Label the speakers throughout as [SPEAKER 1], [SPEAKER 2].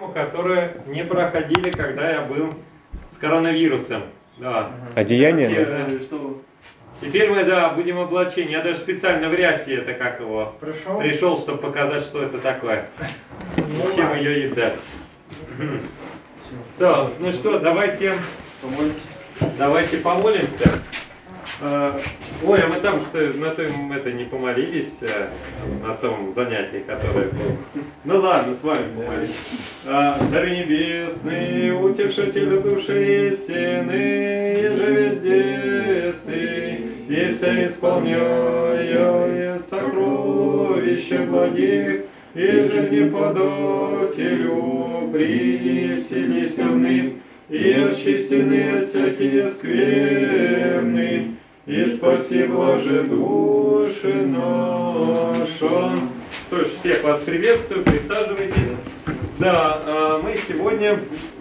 [SPEAKER 1] которые не проходили, когда я был с коронавирусом. Да.
[SPEAKER 2] Одеяние?
[SPEAKER 1] Теперь мы, да, будем облачение. Я даже специально в рясе это как его пришел, чтобы показать, что это такое. И чем ее едят. Да, ну что, давайте помолимся. Ой, а мы там на том это не помолились, на том занятии, которое было. Ну ладно, с вами помолимся. Царь небесный, утешитель души истины, еже везде сы, и все исполняя сокровища благих, еже не подателю приселись темным, и очистены всякие скверны, и спаси, блаже, души наша. Что ж, всех вас приветствую, присаживайтесь. Да, мы сегодня...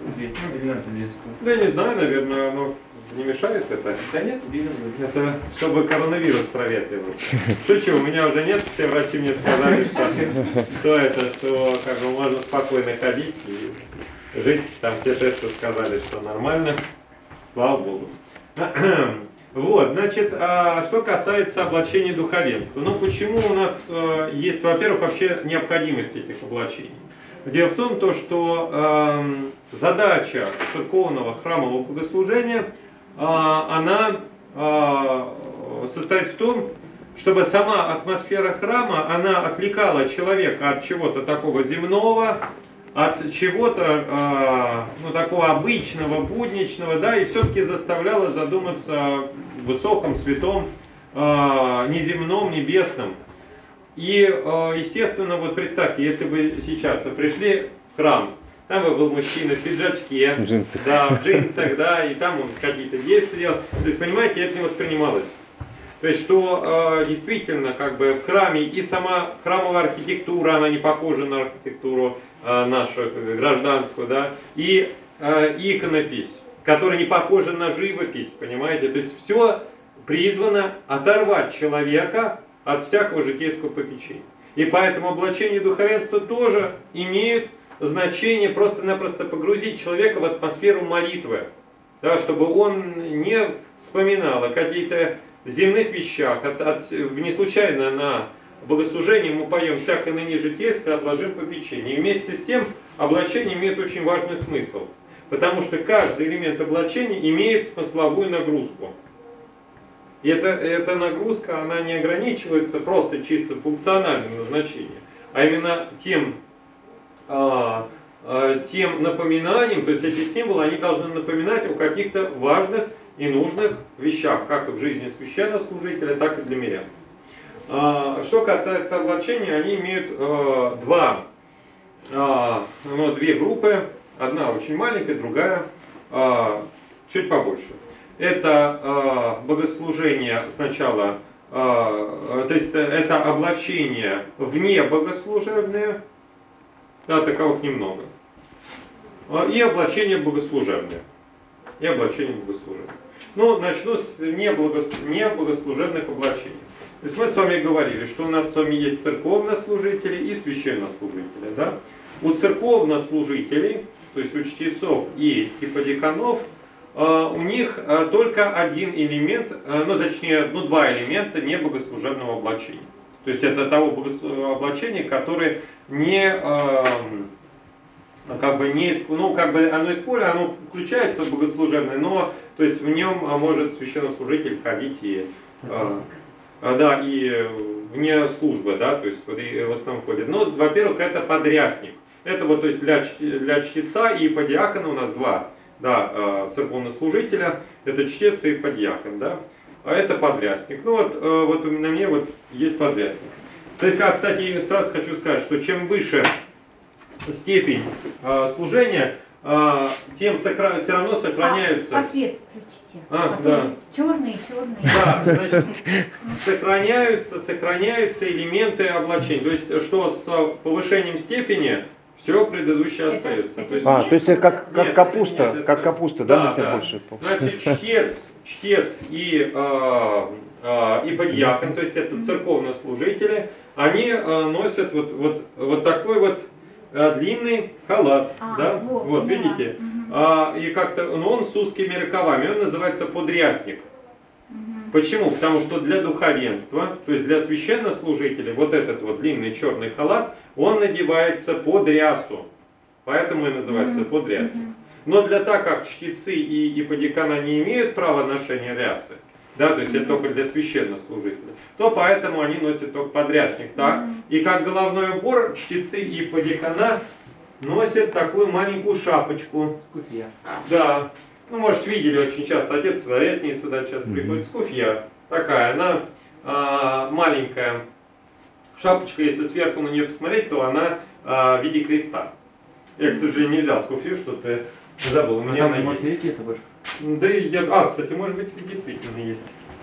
[SPEAKER 1] Да не знаю, наверное, оно не мешает это? Да нет, это чтобы коронавирус проветривался. Шучу, у меня уже нет, все врачи мне сказали, что как бы можно спокойно ходить и жить. Там все тесты сказали, что нормально. Слава Богу. Вот, значит, что касается облачения духовенства. Ну, почему у нас есть, во-первых, вообще необходимость этих облачений? Дело в том, что задача церковного храмового богослужения, она состоит в том, чтобы сама атмосфера храма, она отвлекала человека от чего-то такого земного, от чего-то такого обычного, будничного, да, и все-таки заставляла задуматься о высоком, святом, неземном, небесном. И, естественно, вот представьте, если бы сейчас вы пришли в храм, там бы был мужчина в пиджачке, да, в джинсах, да, и там он какие-то действия делал. То есть, понимаете, это не воспринималось. То есть, что действительно, как бы в храме и сама храмовая архитектура, она не похожа на архитектуру нашу гражданскую, да, и иконопись, которая не похожа на живопись, понимаете. То есть, все призвано оторвать человека от всякого житейского попечения. И поэтому облачение духовенства тоже имеет значение просто-напросто погрузить человека в атмосферу молитвы, да, чтобы он не вспоминал о каких-то земных вещах. Не случайно на богослужении мы поем «Всякое ныне житейское отложим попечение». И вместе с тем облачение имеет очень важный смысл, потому что каждый элемент облачения имеет смысловую нагрузку. И эта нагрузка, она не ограничивается просто чисто функциональным назначением, а именно тем напоминанием, то есть эти символы, они должны напоминать о каких-то важных и нужных вещах, как в жизни священнослужителя, так и для мирян. Что касается облачения, они имеют две группы, одна очень маленькая, другая чуть побольше. Это богослужение сначала, то есть это облачение вне богослужебное, да, таковых немного, и облачение богослужебное. Ну, начну с небогослужебных облачений. То есть мы с вами говорили, что у нас с вами есть церковнослужители и священнослужители. Да? У церковнослужителей, то есть у чтецов и еподиаконов, у них только один элемент, два элемента небогослужебного облачения. То есть это того облачения, которое оно из поля, оно включается в богослужебное, но то есть в нем может священнослужитель ходить и вне службы, да, то есть в основном ходит. Но, во-первых, это подрясник. Это вот, то есть для чтеца и еподиакона у нас два, да, церковнослужителя, это чтец и еподиакон, да, а это подрясник. Ну вот на мне вот есть подрясник. То есть, кстати, сразу хочу сказать, что чем выше степень служения, тем все равно сохраняются...
[SPEAKER 3] А свет включите.
[SPEAKER 1] Да.
[SPEAKER 3] Черные.
[SPEAKER 1] Да, значит, сохраняются элементы облачения. То есть, что с повышением степени, все предыдущее остается.
[SPEAKER 2] То есть как капуста, да, на себя больше?
[SPEAKER 1] Значит, чтец и еподиакон, то есть это церковнослужители, они носят вот такой вот длинный халат, да, вот
[SPEAKER 3] поняла.
[SPEAKER 1] видите, и как-то, он с узкими рукавами, он называется подрясник. Почему? Потому что для духовенства, то есть для священнослужителей, вот этот вот длинный черный халат, он надевается под рясу, поэтому и называется подрясник. Но для так как чтецы и еподиакона не имеют права ношения рясы, да, то есть это только для священнослужителей, то поэтому они носят только подрясник, так? И как головной убор чтецы и еподиакона носят такую маленькую шапочку.
[SPEAKER 4] Скуфья.
[SPEAKER 1] Да. Ну, может, видели очень часто, отец Заветний сюда сейчас приходит, скуфья такая, она маленькая шапочка, если сверху на нее посмотреть, то она в виде креста. Я, к сожалению, не взял скуфью, что-то забыл, у меня она
[SPEAKER 4] Может,
[SPEAKER 1] есть.
[SPEAKER 4] есть это больше?
[SPEAKER 1] Да, кстати, может быть, действительно есть.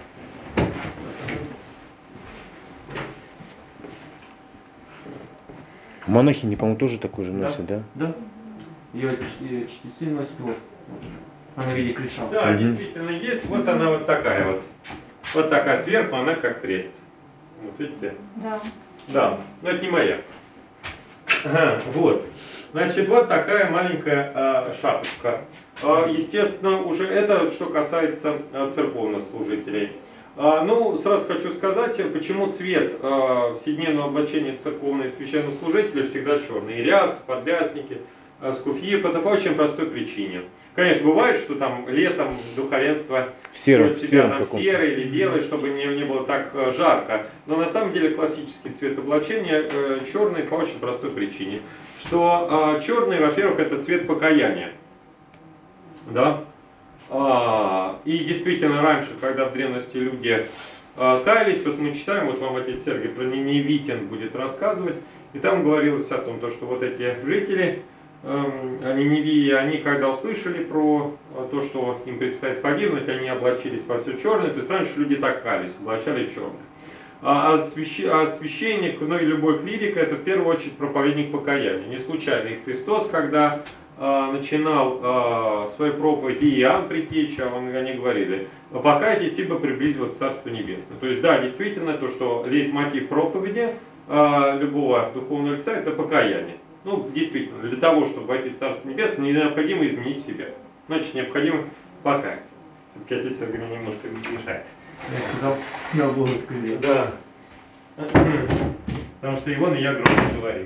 [SPEAKER 2] Монахини, по-моему, тоже такой же носят, да?
[SPEAKER 4] Да. Ее чтецы носят вот. Она в виде креста.
[SPEAKER 1] Да, действительно есть. Вот она вот такая вот. Вот такая сверху, она как крест. Вот видите?
[SPEAKER 3] Да.
[SPEAKER 1] Да, но это не моя. Ага, вот. Значит, вот такая маленькая шапочка. Естественно, уже это, что касается церковнослужителей. Ну, сразу хочу сказать, почему цвет вседневного облачения церковных священнослужителей всегда черный. И рясы, подрясники, скуфьи, по очень простой причине. Конечно, бывает, что там летом духовенство
[SPEAKER 2] В сером
[SPEAKER 1] серый или белый, чтобы не было так жарко. Но на самом деле классический цвет облачения черный по очень простой причине. Что черный, во-первых, это цвет покаяния. Да? И действительно раньше, когда в древности люди каялись, вот мы читаем, вот вам отец Сергий про Ниневитян будет рассказывать, и там говорилось о том, что вот эти жители Ниневии, они когда услышали про то, что им предстоит погибнуть, они облачились во все черное, то есть раньше люди так каялись, облачали черное. А священник, ну и любой клирик, это в первую очередь проповедник покаяния. Не случайно и Христос, когда начинал свою проповедь, и Иоанн Предтеча, они говорили: покайтесь, ибо приблизилось Царство Небесное. То есть, да, действительно, то, что лейтмотив проповеди любого духовного лица, это покаяние. Ну, действительно, для того, чтобы войти в Царство Небесное, необходимо изменить себя. Значит, необходимо покаяться. Все-таки отец Сергей мне немножко мешает.
[SPEAKER 4] Я сказал, на Бога сказал.
[SPEAKER 1] Да. Потому что Иван и я громко говорим.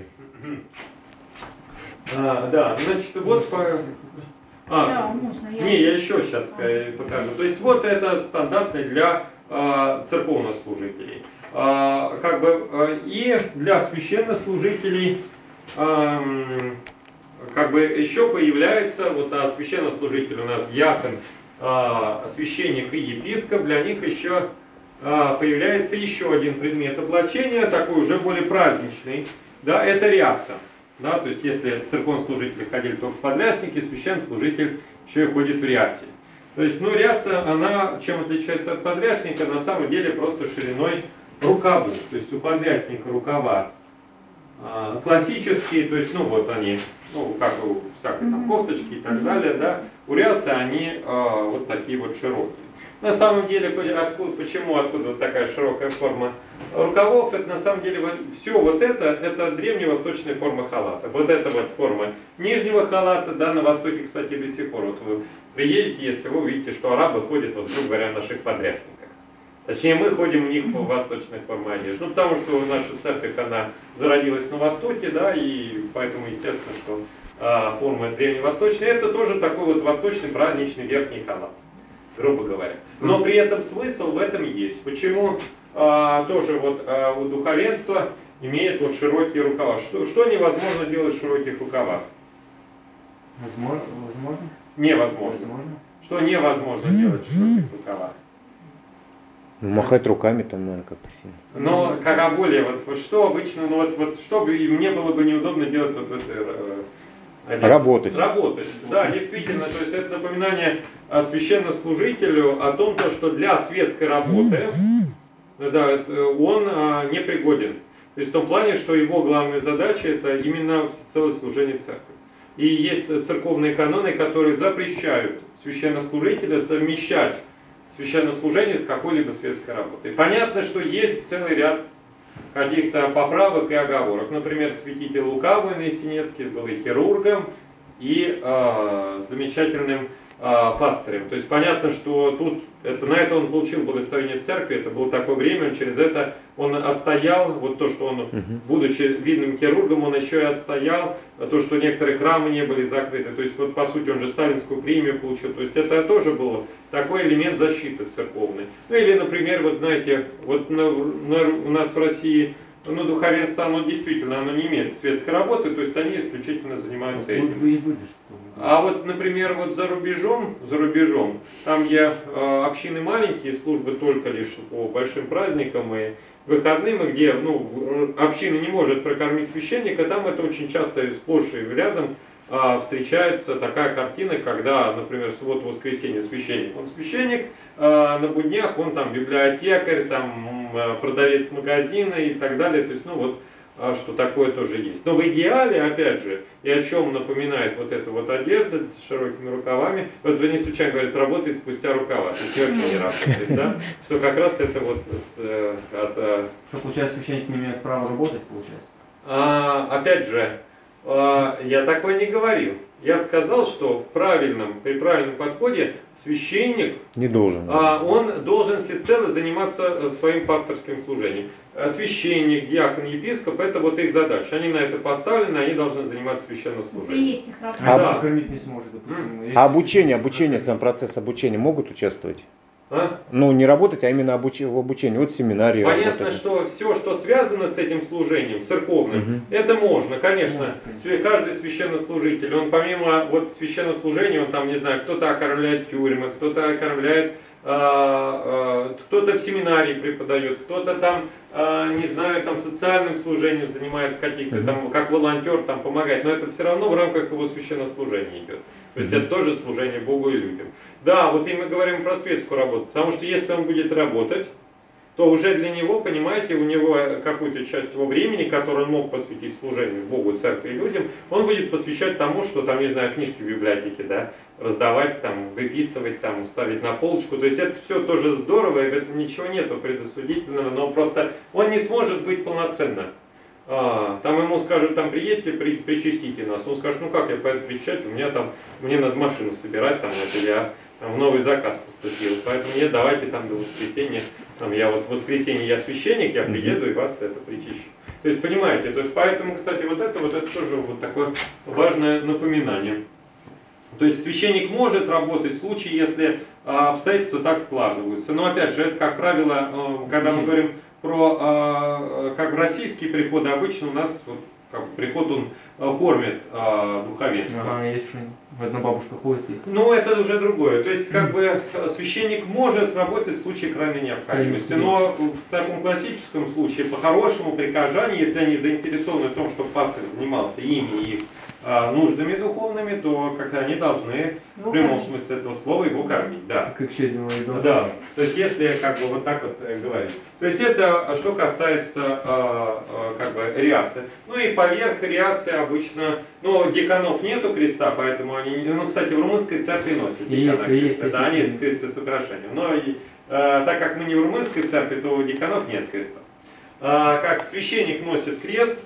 [SPEAKER 1] Да, значит, вот
[SPEAKER 3] Да, можно.
[SPEAKER 1] я еще сейчас покажу. То есть вот это стандартный для церковнослужителей. Как бы и для священнослужителей как бы еще появляется, вот священнослужитель у нас диакон, священник и епископ, для них еще появляется еще один предмет облачения, такой уже более праздничный, да, это ряса. Да, то есть если церковнослужители ходили только в подряснике, священнослужитель еще и ходит в рясе. То есть, ну, ряса, она чем отличается от подрясника, на самом деле просто шириной рукаву. То есть у подрясника рукава классические, то есть, ну, вот они, ну, как у всякой там кофточки и так далее, да, у рясы они вот такие вот широкие. На самом деле, почему, откуда вот такая широкая форма рукавов, это на самом деле все вот это древневосточная форма халата. Вот это вот форма нижнего халата, да, на Востоке, кстати, до сих пор. Вот вы приедете, если вы увидите, что арабы ходят, вот, грубо говоря, в наших подрясниках. Точнее, мы ходим у них в восточной форме одежды. Ну, потому что наша церковь, она зародилась на Востоке, да, и поэтому, естественно, что форма древневосточная, это тоже такой вот восточный праздничный верхний халат, грубо говоря. Но при этом смысл в этом есть. Почему тоже вот у духовенства имеет вот широкие рукава? Что невозможно делать в широких рукавах?
[SPEAKER 4] Возможно?
[SPEAKER 1] Невозможно.
[SPEAKER 4] Возможно.
[SPEAKER 1] Что невозможно делать в широких рукавах?
[SPEAKER 2] Ну, махать руками там, наверное, как-то сильно.
[SPEAKER 1] Но как более, вот что обычно, ну вот что бы мне было бы неудобно делать вот в этой
[SPEAKER 2] Работать.
[SPEAKER 1] Работать. Да, действительно, то есть это напоминание священнослужителю о том, что для светской работы да, он непригоден. То есть в том плане, что его главная задача это именно всецелое служение церкви. И есть церковные каноны, которые запрещают священнослужителя совмещать священнослужение с какой-либо светской работой. Понятно, что есть целый ряд каких-то поправок и оговорок. Например, святитель Лукавый Наесенецкий был и хирургом, и замечательным пастырем. То есть понятно, что тут на это он получил благословение церкви, это было такое время, он через это он отстоял, вот то, что он, будучи видным хирургом, он еще и отстоял то, что некоторые храмы не были закрыты. То есть вот по сути он же сталинскую премию получил. То есть это тоже был такой элемент защиты церковной. Ну или, например, вот знаете, вот у нас в России духовенство, оно действительно, оно не имеет светской работы, то есть они исключительно занимаются этим. А вот, например, вот за рубежом, там где общины маленькие, службы только лишь по большим праздникам и выходным, и где община не может прокормить священника, там это очень часто сплошь и рядом встречается такая картина, когда, например, в субботу-воскресенье священник, он священник, на буднях он там библиотекарь, там продавец магазина и так далее, то есть, что такое тоже есть. Но в идеале, опять же, и о чем напоминает вот эта вот одежда с широкими рукавами, вот вы не случайно говорят, работает спустя рукава, то есть вообще не работает, да? Что как раз это вот
[SPEAKER 4] Что, получается, священники не имеют права работать, получается?
[SPEAKER 1] Опять же, я такое не говорил. Я сказал, что при правильном подходе священник
[SPEAKER 2] не должен.
[SPEAKER 1] Он должен всецело заниматься своим пасторским служением. Священник, диакон, епископ, это вот их задача. Они на это поставлены, они должны заниматься священнослужением.
[SPEAKER 4] Да. Кормить не сможет, допустим.
[SPEAKER 2] А обучение, сам процесс обучения могут участвовать? Ну, не работать, а именно в обучении. Вот семинарии.
[SPEAKER 1] Понятно, что все, что связано с этим служением церковным, это можно, конечно. Каждый священнослужитель, он помимо священнослужения, он там, не знаю, кто-то окормляет тюрьмы, кто-то окормляет, кто-то в семинарии преподает, кто-то там, не знаю, там социальным служением занимается каких-то, там, как волонтер, там помогает, но это все равно в рамках его священнослужения идет. То есть это тоже служение Богу и людям. Да, вот и мы говорим про светскую работу, потому что если он будет работать, то уже для него, понимаете, у него какую-то часть его времени, которую он мог посвятить служению Богу, церкви и людям, он будет посвящать тому, что там, не знаю, книжки в библиотеке, да, раздавать, там, выписывать, там, ставить на полочку. То есть это все тоже здорово, и в этом ничего нету предосудительного, но просто он не сможет быть полноценно. Там ему скажут, там, приедьте, причастите нас. Он скажет, ну как я поеду причащать, мне надо машину собирать, там, это я в новый заказ поступил. Поэтому нет, давайте там до воскресенья, в воскресенье я священник, я приеду и вас это причащу. То есть, понимаете, то есть, поэтому, кстати, это тоже вот такое важное напоминание. То есть священник может работать в случае, если обстоятельства так складываются. Но опять же, это, как правило, когда мы говорим про как российские приходы, обычно у нас приход он кормит духовенство.
[SPEAKER 4] Есть что одна бабушка ходит.
[SPEAKER 1] Ну, это уже другое. То есть, священник может работать в случае крайней необходимости. Но в таком классическом случае, по-хорошему, прихожане, если они заинтересованы в том, чтобы пастырь занимался ими и их нуждами духовными, то они должны в прямом смысле этого слова его кормить. Да.
[SPEAKER 4] Как щедро,
[SPEAKER 1] да. То есть, если вот так вот говорить. То есть, это что касается рясы. Ну и поверх рясы обычно, деканов нету креста, поэтому они, кстати, в румынской церкви носят декана креста. Да, они есть кресты с украшением. Но так как мы не в румынской церкви, то у деканов нет креста. Как священник носит крест,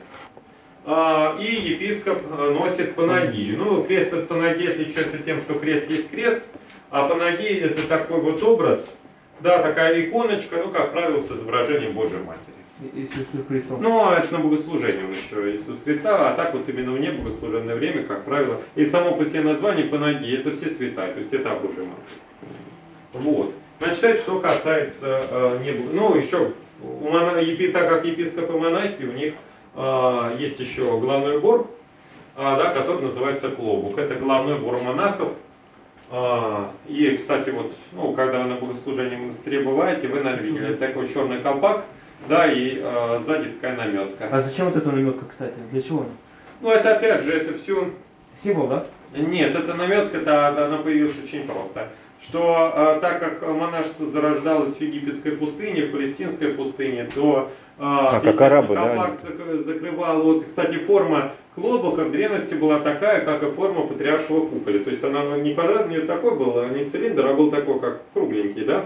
[SPEAKER 1] и епископ носит панагию. Крест от панагии отличается тем, что крест есть крест, а панагия это такой вот образ, да, такая иконочка, как правило, с изображением Божьей Матери.
[SPEAKER 4] Иисус Христос.
[SPEAKER 1] Это на богослужение еще Иисус Христа, а так вот именно в небогослуженное время, как правило, и само по себе название панагия, это все святая, то есть это Божья Матерь. Вот. Значит, что касается еще, так как епископы монахи, у них есть еще головной убор, который называется клобук. Это головной убор монахов. И, кстати, когда вы на богослужении в монастыре бываете, вы, наверное, видели такой черный колпак, да, и сзади такая наметка.
[SPEAKER 4] А зачем вот эта наметка, кстати? Для чего она?
[SPEAKER 1] Это опять же, это все...
[SPEAKER 4] Символ, да?
[SPEAKER 1] Нет, эта наметка, она появилась очень просто. Что так как монашество зарождалось в египетской пустыне, в палестинской пустыне, то
[SPEAKER 2] как арабы,
[SPEAKER 1] колпак закрывал. Кстати, форма клобука в древности была такая, как и форма патриаршего куполя. То есть она не квадратный, не такой был, не цилиндр, а был такой, как кругленький, да?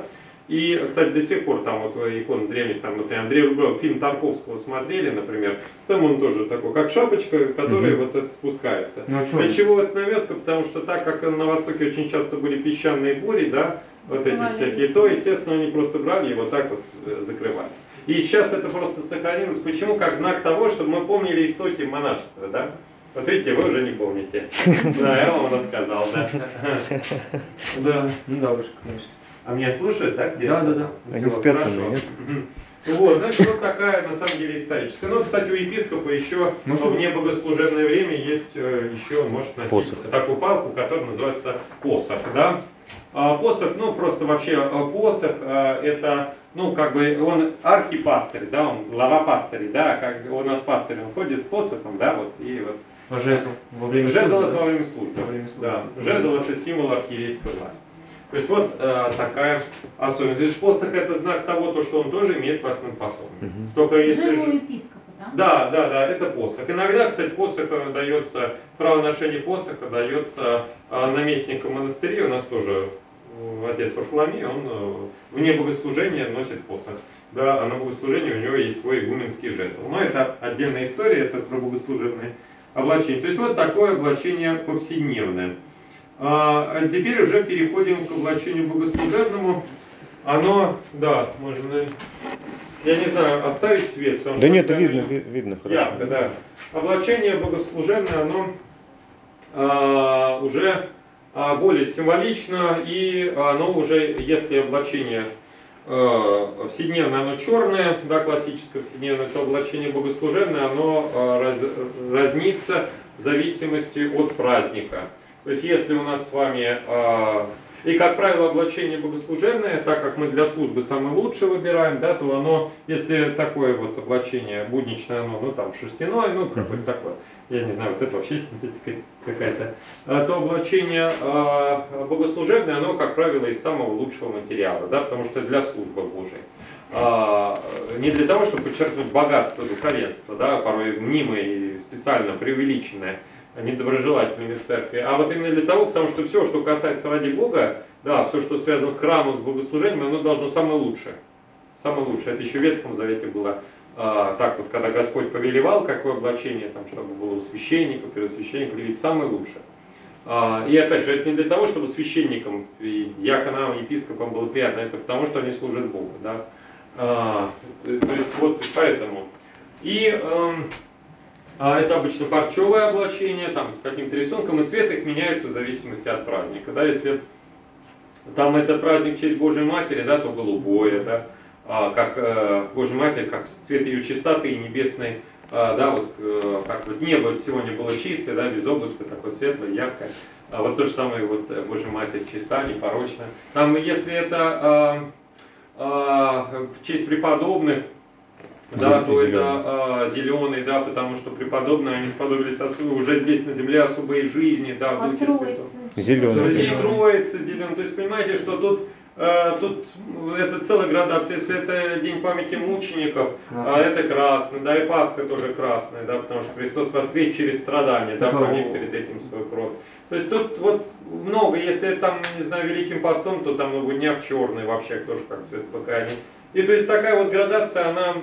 [SPEAKER 1] И, кстати, до сих пор там вот иконы древних, там, например, Андрей Рублев, фильм Тарковского смотрели, например, там он тоже такой, как шапочка, которая вот это спускается.
[SPEAKER 4] Ну,
[SPEAKER 1] Для чего это наметка? Потому что так как на Востоке очень часто были песчаные бури, да, вот эти всякие, то, естественно, они просто брали и вот так вот закрывались. И сейчас это просто сохранилось. Почему? Как знак того, чтобы мы помнили истоки монашества, да? Вот видите, вы уже не помните. Да, я вам рассказал, да. Да.
[SPEAKER 4] Ну да, уж, конечно.
[SPEAKER 1] А меня слушают, да?
[SPEAKER 4] Да.
[SPEAKER 2] Они спят там, нет?
[SPEAKER 1] Вот, значит, вот такая, на самом деле, историческая. Ну, кстати, у епископа еще в небогослужебное время есть еще, он может носить
[SPEAKER 2] посох.
[SPEAKER 1] такую палку, которая называется посох, да? Посох, ну, просто вообще посох, это, ну, как бы, он архипастырь, да, он глава пастырей, да, как у нас пастырь, он ходит с посохом, да, вот, и вот.
[SPEAKER 4] Жезл во время
[SPEAKER 1] Жезл
[SPEAKER 4] службы,
[SPEAKER 1] это
[SPEAKER 4] да?
[SPEAKER 1] во время службы.
[SPEAKER 4] Во время службы.
[SPEAKER 1] Да. Жезл это символ архиерейской власти. То есть вот такая особенность. То есть посох это знак того, то, что он тоже имеет властным пособием. Только если
[SPEAKER 3] Жезл у епископа,
[SPEAKER 1] Да,
[SPEAKER 3] да?
[SPEAKER 1] это посох. Иногда, кстати, посох дается, право ношения посоха дается наместнику монастыря. У нас тоже отец Варфоломей, он вне богослужения носит посох. Да, а на богослужении у него есть свой игуменский жезл. Но это отдельная история, это про богослужебные облачение. То есть вот такое облачение повседневное. А теперь уже переходим к облачению богослужебному. Оно, да, можно, я не знаю, оставить свет. Потому
[SPEAKER 2] Да
[SPEAKER 1] что
[SPEAKER 2] нет, видно хорошо.
[SPEAKER 1] Ярко, да. Облачение богослужебное, оно уже более символично, и оно уже, если облачение вседневное, оно черное, да, классическое вседневное, то облачение богослужебное, оно разнится в зависимости от праздника. То есть если у нас с вами, и как правило облачение богослужебное, так как мы для службы самое лучшее выбираем, да, то оно, если такое вот облачение будничное, оно, ну там шерстяное, ну какое-то такое, я не знаю, вот это вообще синтетика какая-то, то облачение богослужебное, оно, как правило, из самого лучшего материала, да, потому что для службы Божией. Не для того, чтобы подчеркнуть богатство духовенства, да, порой мнимое и специально преувеличенное недоброжелателями церкви, а вот именно для того, потому что все, что касается ради Бога, да, все, что связано с храмом, с богослужением, оно должно самое лучшее. Самое лучшее. Это еще в Ветхом Завете было так вот, когда Господь повелевал, какое облачение, там, чтобы было у священника, первосвященника, ведь самое лучшее. И опять же, это не для того, чтобы священникам, и диаконам, епископам было приятно, это потому, что они служат Богу. Да? То есть вот поэтому. И это обычно парчевое облачение, там, с каким-то рисунком, и цвет их меняется в зависимости от праздника. Да? Если там это праздник в честь Божьей Матери, да, то голубое, да? Как Божья Матерь, как цвет ее чистоты и небесной, да, вот как вот небо сегодня было чистое, да, без облачка, такое светлое, яркое. Вот то же самое, вот Божья Матерь чиста, непорочна. Там, если это в честь преподобных, да, то это зеленый, да, потому что преподобные, они сподобились уже здесь на земле особой жизни, да, в Духе Святом.
[SPEAKER 2] Зеленый.
[SPEAKER 1] Троица зеленый. То есть понимаете, что тут это целая градация. Если это день памяти мучеников, это красный, да, и Пасха тоже красная, да, потому что Христос воскрес через страдания, да, пролив перед этим свою кровь. То есть тут вот много, если это там, не знаю, Великим постом, то там на буднях черный вообще тоже как цвет покаяния. И то есть такая вот градация, она,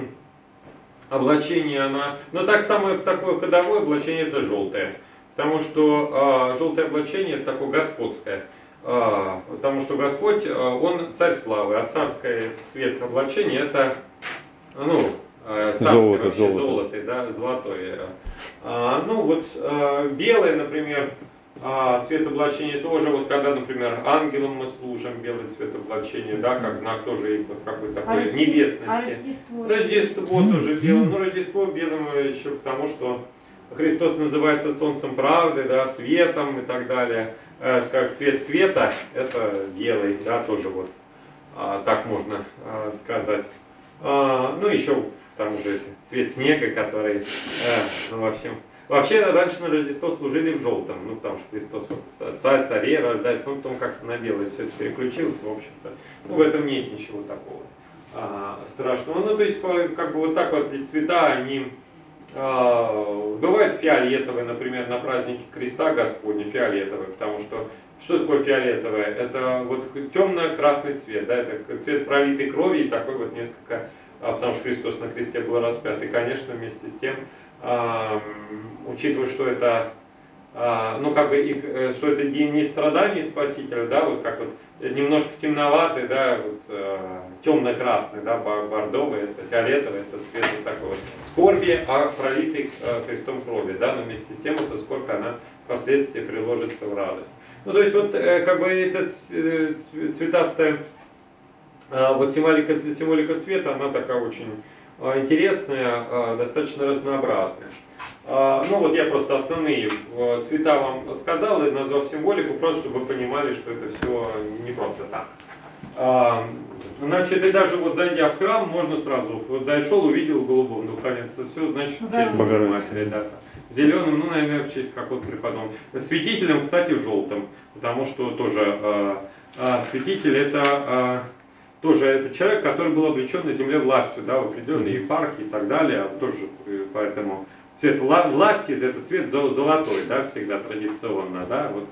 [SPEAKER 1] облачение, она, но так самое такое ходовое облачение это желтое. Потому что желтое облачение это такое господское. Потому что Господь, Он царь славы, а царское цвет облачения это, ну, царское золото, да, золотое. Ну вот белое, например, цвет облачения тоже, вот когда, например, ангелам мы служим, белый цвет облачения, да, как знак тоже вот какой-то такой небесности. Рождество тоже белое, но Рождество белым еще потому, что Христос называется солнцем правды, да, светом и так далее. Как цвет света, это белый, да, тоже вот так можно сказать. Ну еще там уже цвет снега, который, ну, в общем, вообще раньше на Рождество служили в желтом, ну потому что Христос вот, царь царей рождается, ну потом как-то на белое все это переключилось, в общем-то. Ну в этом нет ничего такого страшного. Ну то есть как бы вот так вот эти цвета, они Бывает фиолетовый, например, на празднике Креста Господня, фиолетовый, потому что такое фиолетовое? Это вот темно-красный цвет, да, это цвет пролитой крови и такой вот несколько, потому что Христос на кресте был распят. И, конечно, вместе с тем, учитывая, что это, ну, как бы, что это день не страданий Спасителя, да, вот как вот немножко темноватый, да, вот темно-красный, да, бордовый, это фиолетовый, это цвет вот такой вот скорби о пролитой Христом крови, да, но вместе с тем эта скорбь, она впоследствии приложится в радость. Ну, то есть вот как бы эта цветастая вот символика цвета, она такая очень интересная, достаточно разнообразная. Ну вот я просто основные цвета вам сказал, и назвал символику, просто чтобы вы понимали, что это все не просто так. Значит, и даже вот зайдя в храм, можно сразу, вот зашел, увидел голубого духовенства, все, значит, в честь Богородицы, да. Зеленым, ну, наверное, в честь какого-то преподобного. Святителем, кстати, желтым, потому что тоже святитель это тоже это человек, который был облечен на земле властью, да, в определенной епархии и так далее, тоже поэтому цвет власти это цвет золотой, да, всегда традиционно, да, вот.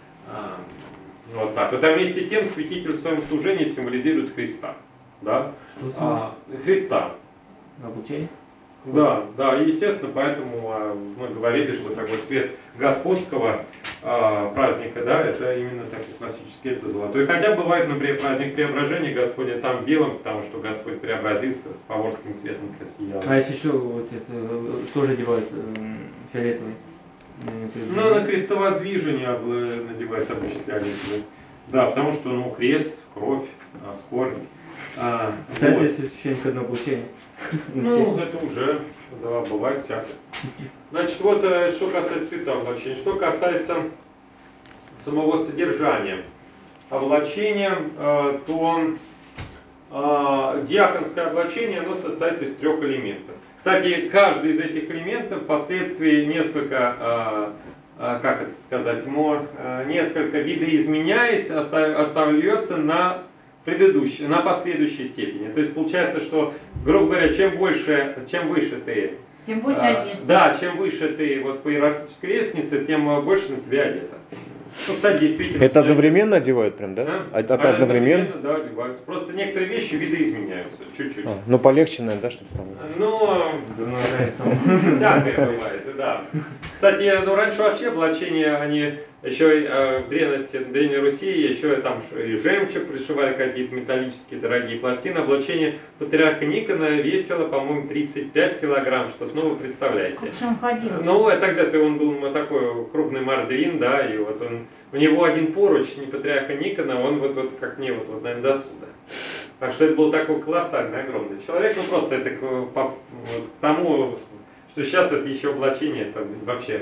[SPEAKER 1] Вот так. Вот, а вместе с тем святитель в своем служении символизирует Христа. Да? Христа.
[SPEAKER 4] Облачение?
[SPEAKER 1] Да, да, и естественно, поэтому мы говорили, что такой цвет господского праздника, да, это именно такой классический, это золотой. Хотя бывает, например, праздник Преображения Господня там белым, потому что Господь преобразится с фаворским светом просиял.
[SPEAKER 4] А если еще вот это тоже одевают фиолетовый?
[SPEAKER 1] Ну, на крестовоздвижение надевают обычно фиолетовый. Да, потому что, ну, крест, кровь, скорбь.
[SPEAKER 4] Кстати,
[SPEAKER 1] вот.
[SPEAKER 4] если священник одно облачение.
[SPEAKER 1] Ну, это уже, да, бывает всякое. Значит, вот что касается цвета облачения. Что касается самого содержания облачения, то диаконское облачение, оно состоит из 3 элементов. Кстати, каждый из этих элементов впоследствии несколько, как это сказать, несколько видоизменяясь, остается на последующей степени. То есть получается, что, грубо говоря, чем выше ты,
[SPEAKER 3] тем больше одежды.
[SPEAKER 1] Да, чем выше ты вот по иерархической лестнице, тем больше на тебя одето. Ну, кстати, действительно.
[SPEAKER 2] Это одновременно одевают прям, да? Одновременно?
[SPEAKER 1] Да, одевают. Просто некоторые вещи видоизменяются, чуть-чуть.
[SPEAKER 2] Ну, полегче, наверное, да, что-то там?
[SPEAKER 1] Ну, всякое бывает, да. Кстати, ну, раньше вообще облачения, они еще в древности, в Древней Руси, еще там и жемчуг пришивали, какие-то металлические дорогие пластины. Облачение патриарха Никона весило, по-моему, 35 килограмм, что-то, ну, вы представляете.
[SPEAKER 3] Как же он ходил?
[SPEAKER 1] Ну, тогда-то он был такой крупный мордвин, да, и вот у него один поручень патриарха Никона, он вот как мне, вот наверное, до отсюда. Так что это был такой колоссальный, огромный человек, ну, просто это к тому, что сейчас это еще облачение, это вообще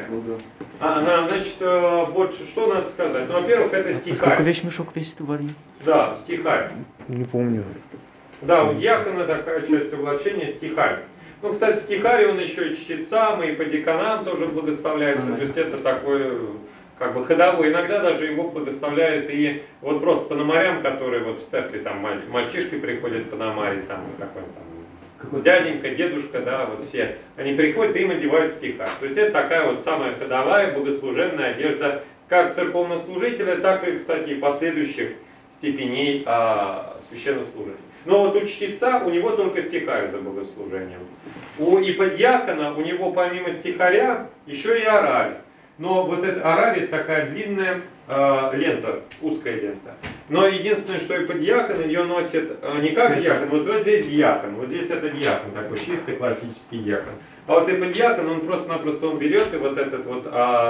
[SPEAKER 1] значит, больше что надо сказать? Ну, во-первых, это стихарь.
[SPEAKER 4] Сколько вещмешок весит у варьи?
[SPEAKER 1] Да, стихарь.
[SPEAKER 2] Не помню.
[SPEAKER 1] Да, у диакона такая часть облачения стихарь. Ну, кстати, стихарь, он еще и чтит сам, и по деканам тоже благословляется. То есть это такой, как бы, ходовой. Иногда даже его благословляют и вот просто пономарям, которые вот в церкви, там, мальчишки приходят в пономаре, там, какой там, дяденька, дедушка, да, вот все. Они приходят и им одевают стихарь. То есть это такая вот самая ходовая, богослужебная одежда как церковнослужителя, так и, кстати, и последующих степеней священнослужения. Но вот у чтеца у него только стихарь за богослужением. У иподьякона у него помимо стихаря еще и орарь. Но вот эта орарь это такая длинная лента, узкая лента. Но единственное, что иподьякон ее носит не как диакон, вот здесь диакон, вот здесь это диакон, такой чистый классический диакон. А вот иподьякон, он просто-напросто он берет и вот этот вот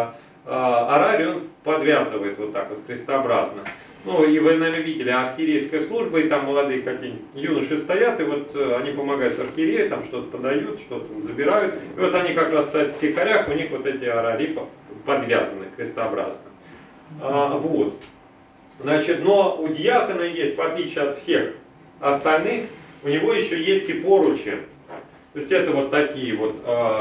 [SPEAKER 1] орарь он подвязывает вот так вот крестообразно. Ну, и вы, наверное, видели архиерейская служба, и там молодые какие-нибудь юноши стоят, и вот они помогают архиерею, там что-то подают, что-то забирают. И вот они как раз стоят в стихарях, у них вот эти орари подвязаны крестообразно. Вот. Значит, но у диакона есть, в отличие от всех остальных, у него еще есть и поручи. То есть это вот такие вот,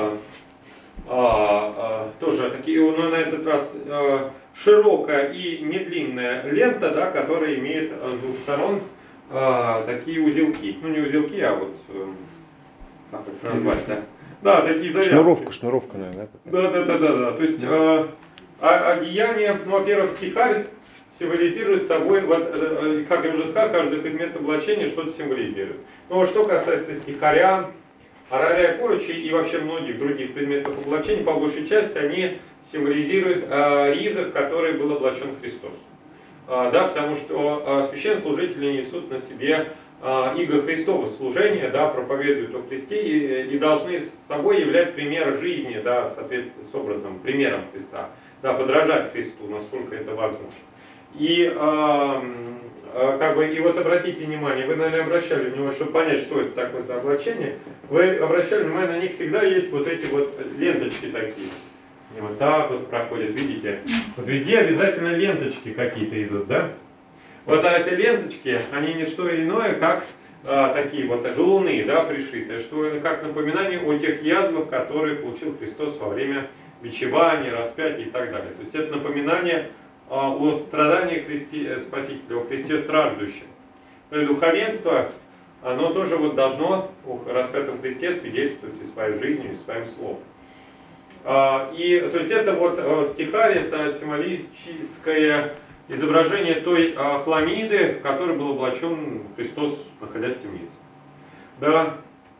[SPEAKER 1] тоже такие, ну, на этот раз широкая и недлинная лента, да, которая имеет с двух сторон такие узелки. Ну, не узелки, а вот, как их назвать, да? Да, такие завязки.
[SPEAKER 2] Шнуровка, наверное, да?
[SPEAKER 1] Да. То есть одеяние, ну, во-первых, стихарь символизирует собой, вот, как я уже сказал, каждый предмет облачения что-то символизирует. Но вот что касается стихаря, орария поручи и вообще многих других предметов облачения, по большей части они символизируют ризы, в которые был облачен Христос. Да, потому что священнослужители несут на себе иго Христова служения, да, проповедуют о Христе и должны с собой являть пример жизни, да, в соответствии с образом, примером Христа, да, подражать Христу, насколько это возможно. И как бы, и вот обратите внимание, вы, наверное, обращали внимание, чтобы понять, что это такое за облачение, вы обращали внимание, на них всегда есть вот эти вот ленточки такие. И вот так вот проходят, видите? Вот везде обязательно ленточки какие-то идут, да? Вот эти ленточки, они не что иное, как такие вот галуны, да, пришитые, что как напоминание о тех язвах, которые получил Христос во время бичевания, распятия и так далее. То есть это напоминание о страдании Спасителя, о Христе страждущем. Но и духовенство, оно тоже вот должно о распятом Христе свидетельствовать и своей жизнью, и своим словом. И, то есть это вот стихарь, это символическое изображение той хламиды, в которой был облачен Христос, находясь в темнице. Да.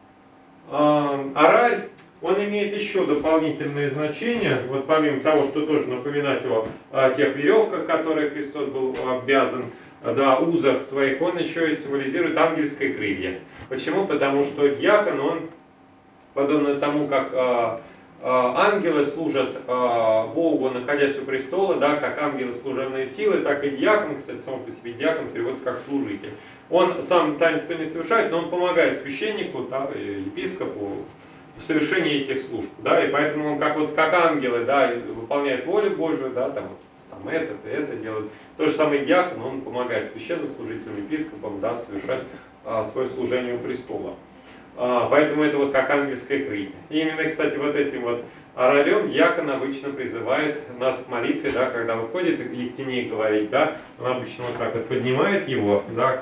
[SPEAKER 1] Орарь, он имеет еще дополнительные значения, вот помимо того, что тоже напоминать о тех веревках, которые Христос был обвязан, да, узах своих, он еще и символизирует ангельское крылья. Почему? Потому что диакон, он, подобно тому, как ангелы служат Богу, находясь у престола, да, как ангелы служебные силы, так и диакон, кстати, сам по себе диакон переводится как служитель. Он сам таинство не совершает, но он помогает священнику, да, епископу в совершении этих служб. Да, и поэтому он как ангелы, да, выполняет волю Божию, да, там это делает. То же самое диакон, он помогает священнослужителям, епископам, да, совершать свое служение у престола. Поэтому это вот как ангельское крылья. И именно, кстати, вот этим вот орарем диакон обычно призывает нас к молитве, да, когда выходит и к тени говорить, да, он обычно вот так вот поднимает его, да,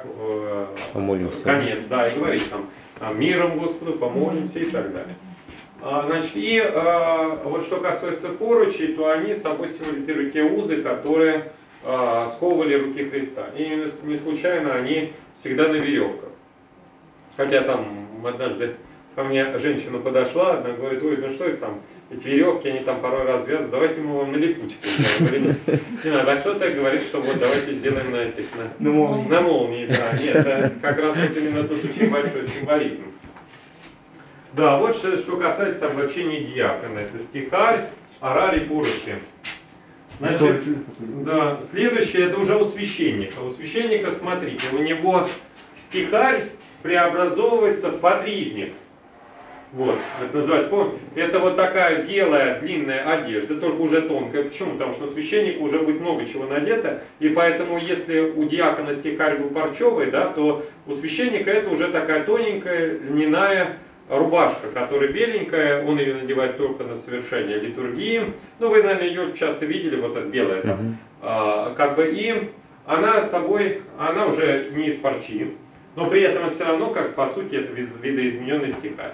[SPEAKER 1] конец, да, и говорит там миром Господу помолимся и так далее. Значит, и вот что касается поручей, то они собой символизируют те узы, которые сковывали руки Христа. И именно не случайно они всегда на веревках. Хотя там однажды ко мне женщина подошла, она говорит, ой, ну что это там, эти веревки, они там порой развязаны, давайте мы вам на липучке сделаем. Не надо, а кто-то говорит, что вот давайте сделаем на этих, на молнии, да. Нет, это как раз вот именно тут очень большой символизм. Да, вот что касается облачения диакона. Это стихарь, орарий, поручи. Значит, да, следующее, это уже у священника. У священника, смотрите, у него стихарь преобразовывается в подризник. Вот, это называется, помните, это вот такая белая длинная одежда, только уже тонкая. Почему? Потому что на священника уже будет много чего надето, и поэтому, если у диакона стихарь был парчевый, да, то у священника это уже такая тоненькая льняная рубашка, которая беленькая, он ее надевает только на совершение литургии. Ну, вы, наверное, ее часто видели, вот эта белая там, как бы, и она с собой, она уже не из парчи, но при этом все равно, как по сути, это видоизмененный стихарь.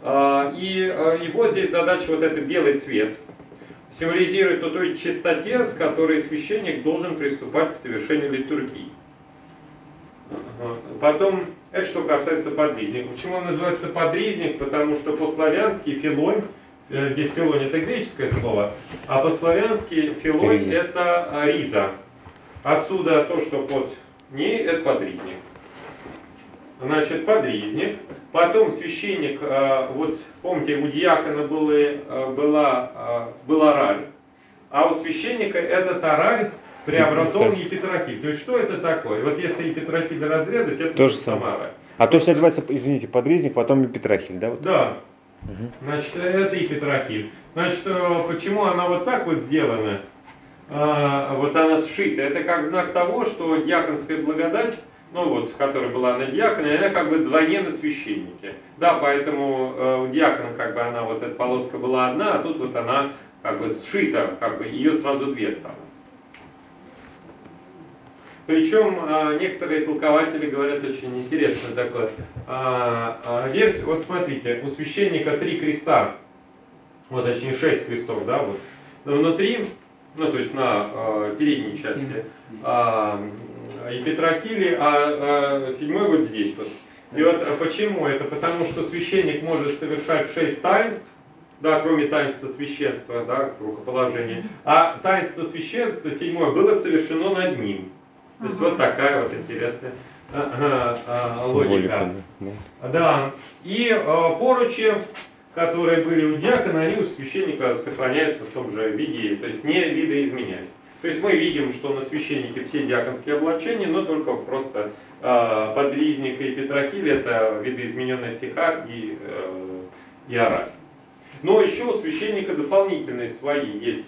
[SPEAKER 1] И его здесь задача вот этот белый цвет символизирует о той чистоте, с которой священник должен приступать к совершению литургии. Потом, это что касается подризника. Почему он называется подризник? Потому что по-славянски филонь, здесь филонь это греческое слово, а по-славянски филонь это риза. Отсюда то, что под ней, это подризник. Значит, подризник. Потом священник, вот помните, у диакона был орарь, а у священника этот орарь преобразован епитрахиль. То есть что это такое? Вот если епитрахиль разрезать, это тоже самое орарь.
[SPEAKER 2] А то есть называется, извините, подрезник, потом епитрахиль, да? Вот?
[SPEAKER 1] Да. Значит, это епитрахиль. Значит, почему она вот так вот сделана? Вот она сшита. Это как знак того, что диаконская благодать, ну вот, которая была на диаконе, она как бы вдвойне на священнике. Да, поэтому у диакона как бы она, вот эта полоска была одна, а тут вот она как бы сшита, как бы ее сразу две стало. Причем некоторые толкователи говорят очень интересно такое версию. Вот смотрите, у священника 3 креста, вот точнее 6 крестов, да, вот. Но внутри, ну то есть на передней части епитрахили, а 7-й вот здесь вот. И вот почему это? Потому что священник может совершать 6 таинств, да, кроме таинства священства, да, рукоположения. А таинство священства 7-е было совершено над ним. То есть вот такая вот интересная логика. Да. И поручи, которые были у диакона, они у священника сохраняются в том же виде, то есть не видоизменяясь. То есть мы видим, что на священнике все диаконские облачения, но только просто подвизник и петрахиль — это видоизмененная стиха и иерархия. Но еще у священника дополнительные свои есть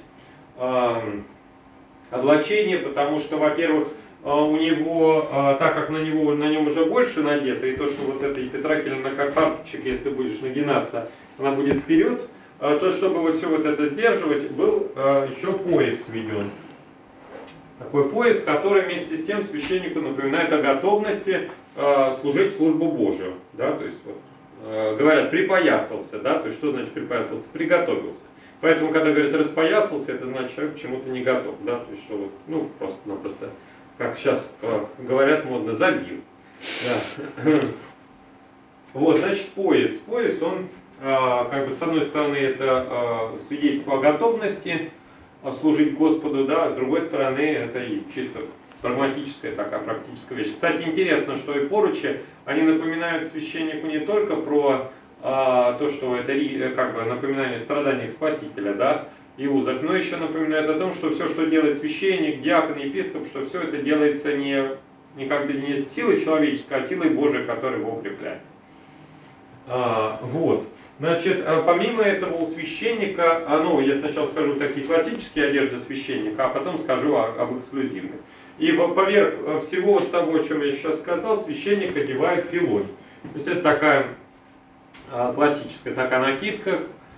[SPEAKER 1] облачения, потому что, во-первых, у него, так как на нем уже больше надето, и то, что вот эта епитрахиль, она как фарточек, если будешь нагинаться, она будет вперед, то, чтобы вот все вот это сдерживать, был еще пояс введен. Такой пояс, который вместе с тем священнику напоминает о готовности служить службу Божию. Да? То есть, вот, говорят, припоясался, да? То есть что значит припоясался? Приготовился. Поэтому, когда говорят распоясался, это значит, человек к чему-то не готов. Да? То есть, что вот, ну, просто, как сейчас говорят модно, забил. Да. Вот, значит, пояс. Пояс, он, как бы, с одной стороны, это свидетельство о готовности служить Господу, да, а с другой стороны, это и чисто прагматическая такая практическая вещь. Кстати, интересно, что и поручи, они напоминают священнику не только про то, что это как бы напоминание страданий Спасителя, да, и узок, но еще напоминают о том, что все, что делает священник, диакон, епископ, что все это делается не как бы не силой человеческой, а силой Божией, которая его укрепляет. Вот. Значит, помимо этого у священника, ну, я сначала скажу такие классические одежды священника, а потом скажу об эксклюзивных. И поверх всего того, о чем я сейчас сказал, священник одевает филонь. То есть это такая классическая такая накидка.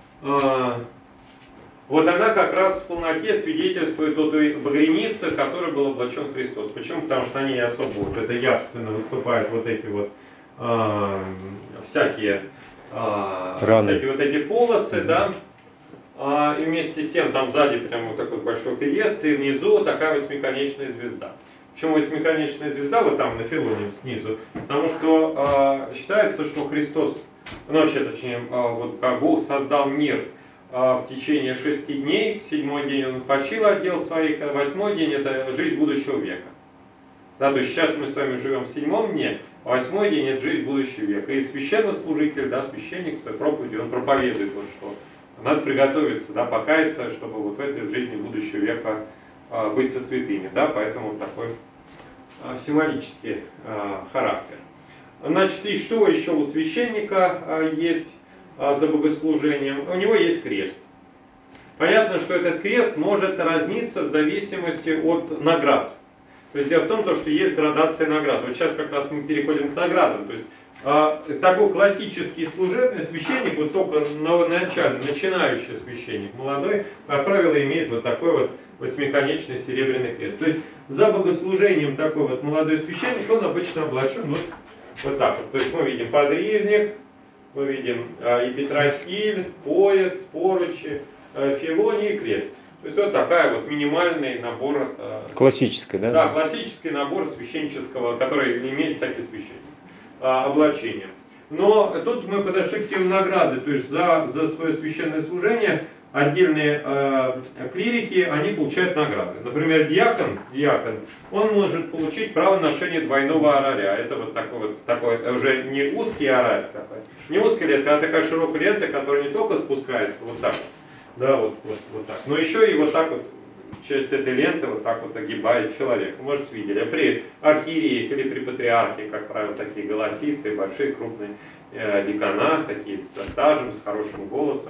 [SPEAKER 1] Вот она как раз в полноте свидетельствует о той багрянице, в которой был облачен Христос. Почему? Потому что на ней особо вот это явственно выступают вот эти вот всякие вот эти полосы, да, и вместе с тем там сзади прям вот такой большой крест, и внизу такая восьмиконечная звезда. Почему восьмиконечная звезда вот там на филоне снизу? Потому что считается, что Христос, ну вообще точнее, вот как Бог создал мир в течение 6 дней, в 7-й день он почил от дел своих, а 8-й день это жизнь будущего века. Да, то есть сейчас мы с вами живем в 7-м дне, а 8-й день это жизнь будущего века. И священнослужитель, да, священник в своей проповеди, он проповедует, вот, что надо приготовиться, да, покаяться, чтобы вот в этой жизни будущего века быть со святыми. Да, поэтому вот такой символический характер. Значит, и что еще у священника есть за богослужением? У него есть крест. Понятно, что этот крест может разниться в зависимости от наград. То есть дело в том, что есть градация наград. Вот сейчас как раз мы переходим к наградам. То есть такой классический служебный священник, вот только начинающий священник, молодой, как правило, имеет вот такой вот восьмиконечный серебряный крест. То есть за богослужением такой вот молодой священник, он обычно облачен вот так вот. То есть мы видим подрезник, мы видим епитрахиль, пояс, поручи, филоний и крест. То есть вот такая вот минимальный набор.
[SPEAKER 2] Классический, да?
[SPEAKER 1] Да, классический набор священнического, который имеет всякий священник. Облачение. Но тут мы подошли к теме награды. То есть за свое священное служение отдельные клирики, они получают награды. Например, диакон, он может получить право ношения двойного ораря. Это вот такой уже не узкий орарь такой, не узкая лента, а такая широкая лента, которая не только спускается вот так, да, вот так, но еще и вот так вот часть этой ленты вот так вот огибает человек. Может, видели. А при архиереях или при патриархе, как правило, такие голосистые, большие, крупные декана, такие со стажем, с хорошим голосом,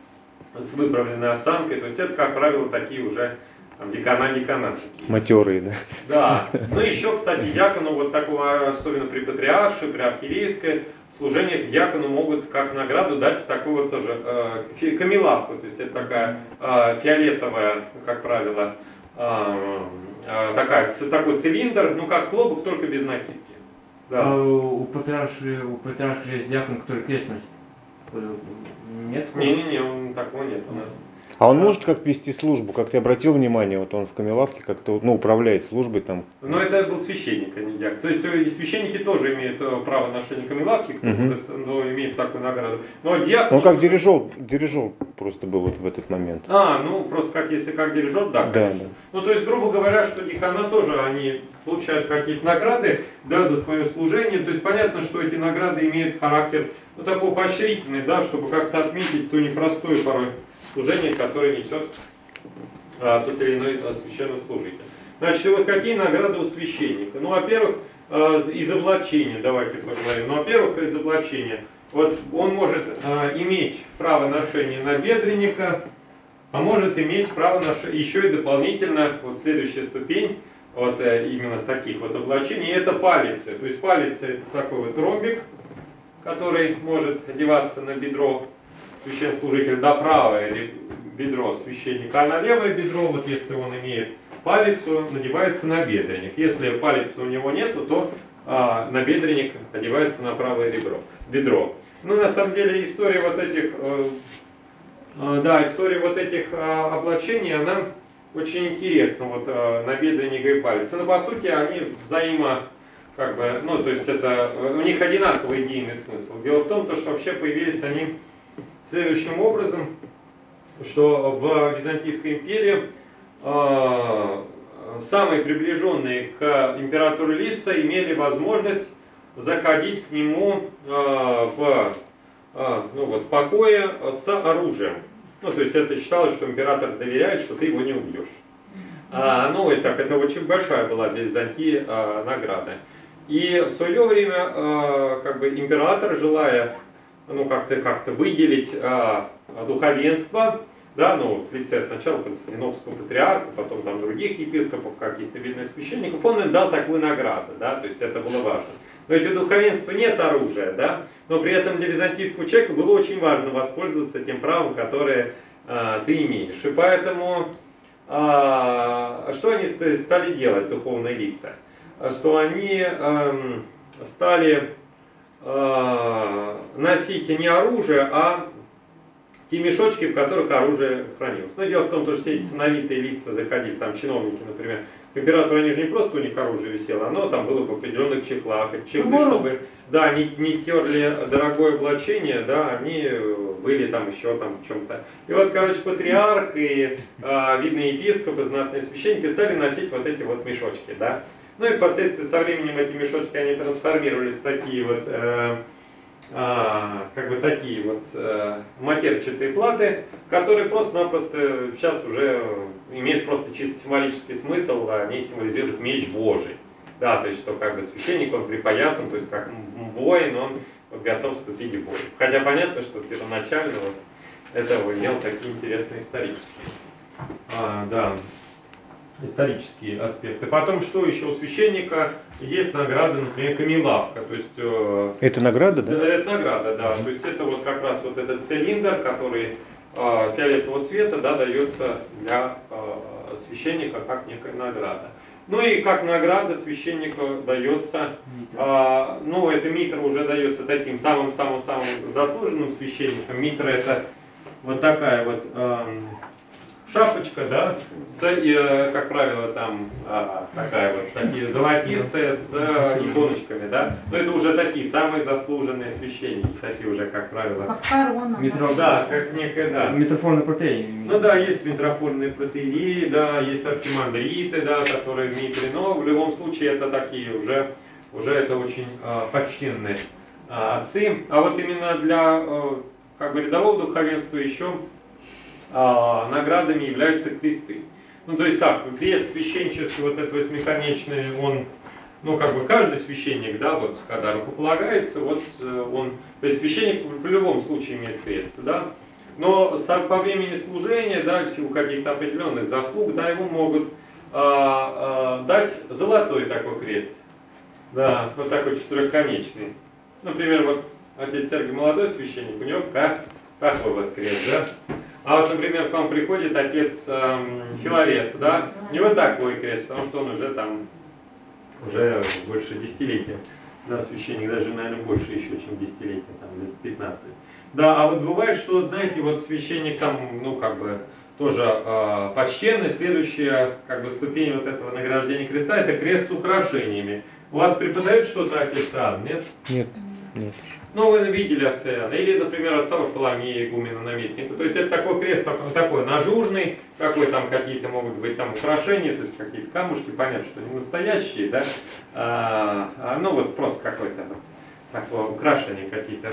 [SPEAKER 1] с выправленной осанкой. То есть это, как правило, такие уже декана.
[SPEAKER 2] Матерые, да? Да.
[SPEAKER 1] Ну еще, кстати, диакону вот такого, особенно при патриарше, при архиерейской служении, диакону могут как награду дать такую вот тоже камелавку. То есть это такая фиолетовая, как правило, такой цилиндр, ну как клобук, только без накидки. Да.
[SPEAKER 4] А у патриарха есть диакон, который крест носит. Нет?
[SPEAKER 1] Не-не-не, такого нет у нас.
[SPEAKER 2] А он может как вести службу? Как ты обратил внимание, вот он в Камелавке как-то ну, управляет службой там.
[SPEAKER 1] Но это был священник, а не диакон. То есть и священники тоже имеют право ношения камелавки, кто имеет такую награду. Но диакон...
[SPEAKER 2] Он как дирижер просто был вот в этот момент.
[SPEAKER 1] Ну просто как если как дирижер, да, конечно. Да. Ну то есть, грубо говоря, что дьякона тоже, они получают какие-то награды, да, за свое служение. То есть понятно, что эти награды имеют характер, ну такой поощрительный, да, чтобы как-то отметить то непростое порой служение, которое несет тот или иной священнослужитель. Значит, вот какие награды у священника? Ну, во-первых, из облачения, давайте поговорим. Ну, во-первых, из облачения. Вот он может иметь право ношения набедренника, а может иметь право ношения еще и дополнительно, вот следующая ступень, вот именно таких вот облачений, это палицы. То есть палицы это такой вот ромбик, который может одеваться на бедро священнослужителя, да, правое бедро священника, а на левое бедро, вот если он имеет палицу, надевается набедренник. Если палицы у него нету, то набедренник одевается на правое бедро. Ну, на самом деле, история вот этих облачений, она очень интересна, вот набедренника и палицы. Но по сути они то есть это у них одинаковый идейный смысл. Дело в том, что вообще появились они следующим образом, что в Византийской империи самые приближенные к императору лица имели возможность заходить к нему в покое с оружием. Ну, то есть это считалось, что император доверяет, что ты его не убьешь. Это очень большая была для Византии награда. И в свое время император, желая как-то выделить духовенство, да, в лице сначала Константинопольского патриарха, потом там других епископов, каких-то видных священников, он им дал такую награду, да, то есть это было важно. Но ведь у духовенства нет оружия, да, но при этом для византийского человека было очень важно воспользоваться тем правом, которое ты имеешь. И поэтому что они стали делать, духовные лица? Что они стали носить не оружие, а те мешочки, в которых оружие хранилось. Но дело в том, что все эти сановитые лица заходили, там чиновники, например, к императору, они же не просто у них оружие висело, оно там было в определенных чехлах. Эти чехлы, чтобы не терли дорогое облачение, да, они были там еще там в чем-то. И вот, патриарх и видные епископы, знатные священники стали носить вот эти вот мешочки, да. Ну и впоследствии со временем эти мешочки, они трансформировались в такие вот матерчатые платы, которые просто-напросто сейчас уже имеют просто чисто символический смысл, они символизируют меч Божий. Да, то есть, что священник, он припоясан, то есть, как воин, он готов вступить в бой. Хотя понятно, что первоначально это имел такие интересные исторические аспекты. Потом, что еще у священника есть награда, например, камелавка. То есть,
[SPEAKER 2] это награда, да?
[SPEAKER 1] Это награда, да. То есть это вот как раз вот этот цилиндр, который фиолетового цвета, да, дается для священника как некая награда. Ну и как награда священнику дается, это митра уже дается таким самым-самым-самым заслуженным священникам. Митра это вот такая вот шапочка, да, как правило, там такие золотистые с иконочками, да. Но это уже такие самые заслуженные священники, такие уже, как правило.
[SPEAKER 3] Как корона.
[SPEAKER 1] Да, как некая, да.
[SPEAKER 4] Митрофорный протеерей.
[SPEAKER 1] Ну да, есть митрофорные протеереи, да, есть архимандриты, да, которые в митре, но в любом случае это такие уже это очень почтенные отцы. А вот именно для рядового духовенства еще наградами являются кресты. Ну, то есть как, крест священнический, вот этот восьмиконечный, он, каждый священник, да, вот, когда рукополагается, вот он, то есть священник в любом случае имеет крест, да, но по времени служения, да, в силу каких-то определенных заслуг, да, ему могут дать золотой такой крест, да, вот такой четырехконечный. Например, вот отец Сергий молодой священник, у него такой вот крест, да. А вот, например, к вам приходит отец Филарет, да? Не вот такой крест, потому что он уже там, уже больше десятилетия. Да, священник даже, наверное, больше еще, чем десятилетия, там, лет 15. Да, а вот бывает, что, знаете, вот священник там, ну, как бы, тоже почтенный, следующая, как бы, ступень вот этого награждения креста, это крест с украшениями. У вас преподают что-то отец Иоанн, нет?
[SPEAKER 2] Нет, нет.
[SPEAKER 1] Ну, вы видели отца Иоанна, или, например, отца Варфоломея, игумена, наместника. То есть это такой крест, такой нажурный, какой там какие-то могут быть там украшения, то есть какие-то камушки, понятно, что не настоящие, да, ну вот просто какое-то такое украшение какие-то.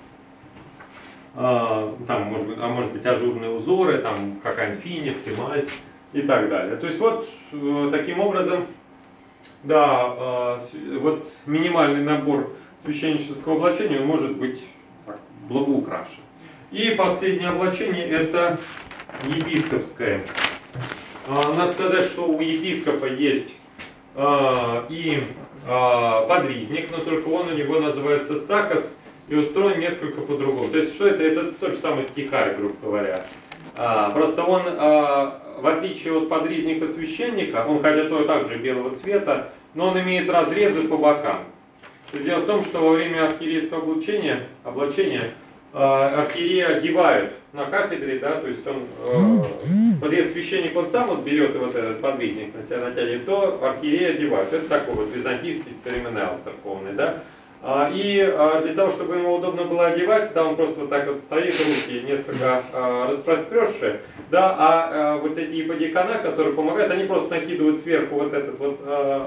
[SPEAKER 1] Там, может быть, ажурные узоры, там какая-нибудь финик, эмаль и так далее. То есть вот таким образом, да, вот минимальный набор священнического облачения он может быть так, благоукрашен. И последнее облачение это епископское. Надо сказать, что у епископа есть и подвизник, но только он у него называется сакос и устроен несколько по-другому. То есть что это? Это тот же самый стихарь, грубо говоря. Просто он, в отличие от подвизника священника, он хотя то также белого цвета, но он имеет разрезы по бокам. Дело в том, что во время архиерейского облачения архиерея одевают на кафедре, да, то есть он, вот если священник он сам вот берет вот этот подвизник на себя натягивает, то архиерея одевают. Это такой вот византийский церемониал церковный, да. И для того, чтобы ему удобно было одевать, да, он просто вот так вот стоит, руки несколько распростершие, да, а вот эти иподиакона, которые помогают, они просто накидывают сверху вот этот вот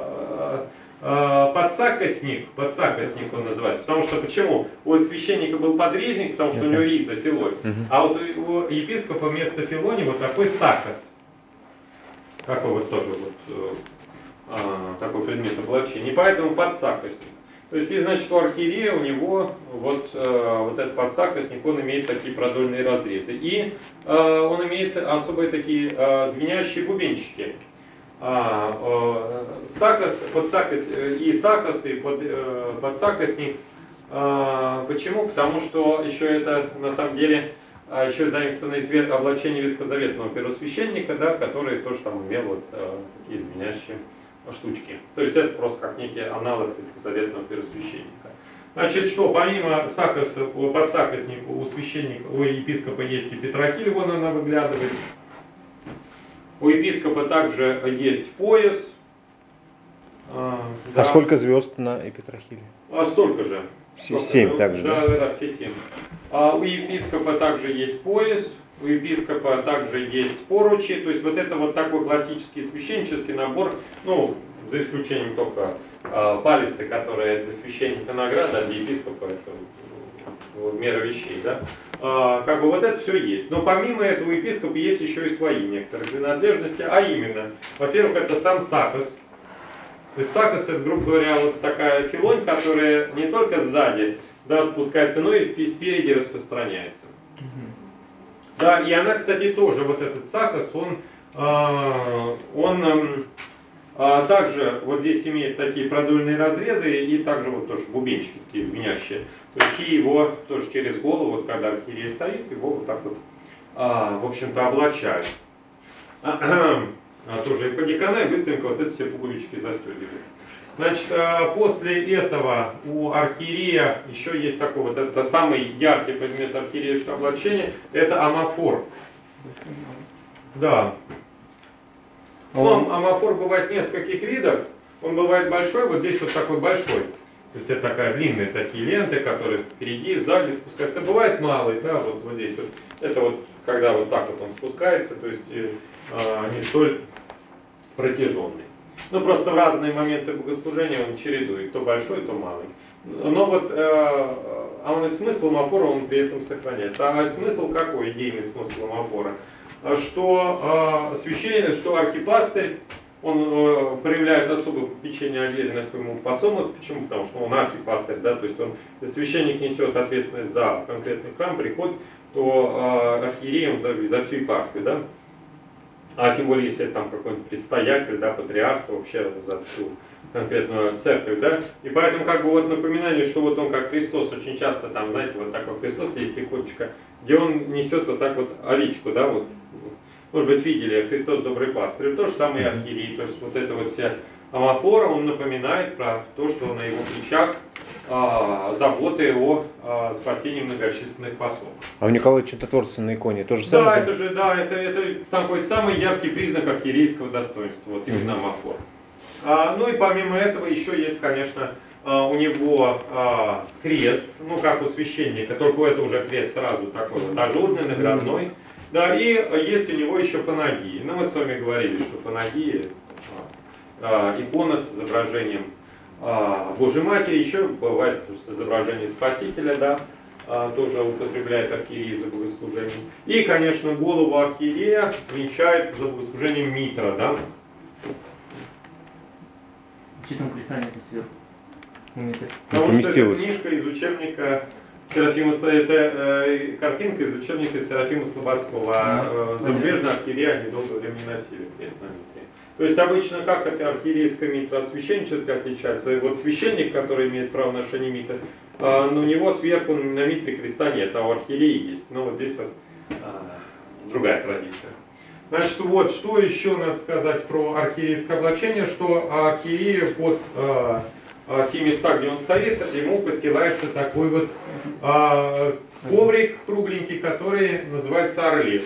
[SPEAKER 1] подсакосник он называется. Потому что почему? У священника был подрезник, потому что у него риза, филонь. А у епископа вместо филони вот такой сакос. Такой вот тоже вот такой предмет облачения. И поэтому подсакосник. То есть, и значит, у архиерея у него вот этот подсакосник, он имеет такие продольные разрезы. И он имеет особые такие звенящие бубенчики. Сакос, подсакос, и сакос, и подсакосник. Почему? Потому что еще это на самом деле еще заимствовано из облачения ветхозаветного первосвященника, да, который тоже там имел вот такие звенящие штучки. То есть это просто как некий аналог ветхозаветного первосвященника. Значит, что помимо сакоса, подсакосника у священника, у епископа есть и петрохиль, вон она выглядывает. У епископа также есть пояс. Да.
[SPEAKER 2] Сколько звезд на эпитрахиле?
[SPEAKER 1] Столько же.
[SPEAKER 2] 7 также,
[SPEAKER 1] да? Да, все 7. У епископа также есть пояс, у епископа также есть поручи. То есть вот это вот такой классический священнический набор, ну, за исключением только палицы, которая для священника награда, а для епископа это мера вещей, да. Как бы вот это все есть. Но помимо этого у епископа есть еще и свои некоторые принадлежности, а именно, во-первых, это сам сакос. То есть сакос это, грубо говоря, вот такая филонь, которая не только сзади, да, спускается, но и спереди распространяется. Да, и она, кстати, тоже, вот этот сакос, он также вот здесь имеет такие продольные разрезы и также вот тоже бубенчики такие звенящие. То есть и его тоже через голову, вот когда архиерей стоит, его вот так вот, в общем-то, облачают. Тоже иподиакона, и быстренько вот эти все пуговички застегивают. Значит, после этого у архиерея еще есть такой вот, это самый яркий предмет архиерейского облачения, это амафор. Да. Ну, амафор бывает нескольких видов, он бывает большой, вот здесь вот такой большой. То есть это такая длинные такие ленты, которые впереди, сзади спускаются. Бывает малый, да, вот здесь вот. Это вот, когда вот так вот он спускается, то есть не столь протяженный. Ну, просто в разные моменты богослужения он чередует, то большой, то малый. Но вот, он и смысл амафора, он при этом сохраняется. А смысл какой, идейный смысл амафора? Что священник, что архипастырь, он проявляет особое попечение о веренных ему посомах. Почему? Потому что он архипастырь, да, то есть он, если священник несет ответственность за конкретный храм, приход, то архиерей он за всю епархию, да. А тем более, если это там какой-нибудь предстоятель, да, патриарх, то вообще за всю конкретную церковь, да, и поэтому как бы вот напоминание, что вот он как Христос, очень часто там, знаете, вот такой Христос есть иконочка, где он несет вот так вот овечку, да, вот, может быть, видели, Христос добрый пастырь, то же самое и архиерей, то есть вот это вот вся амафора, он напоминает про то, что на его плечах заботы о спасении многочисленных послов.
[SPEAKER 2] А у Николая Чудотворца на иконе тоже самое?
[SPEAKER 1] Это такой самый яркий признак архиерейского достоинства, вот именно амафор. Ну и помимо этого еще есть, конечно, у него крест, ну как у священника, только это уже крест сразу такой вот ажурный, наградной. Да, и есть у него еще панагии. Ну мы с вами говорили, что панагии, икона с изображением Божьей Матери, еще бывает с изображением Спасителя, да, тоже употребляет архиерей за богослужение. И, конечно, голову архиерея венчает за богослужением митра, да.
[SPEAKER 4] Что там креста нет сверху?
[SPEAKER 1] Потому что это книжка из учебника Серафима, это картинка из учебника Серафима Слободского. Зарубежные архиереи они долгое время не носили крест на митре. То есть обычно как это архиерейская митра от священнической отличается? И вот священник, который имеет право ношения митра, у него сверху на митре креста нет, а у архиерея есть. Но вот здесь вот другая традиция. Значит, вот, что еще надо сказать про архиерейское облачение, что архиерею под те места, где он стоит, ему постилается такой вот коврик кругленький, который называется орлес.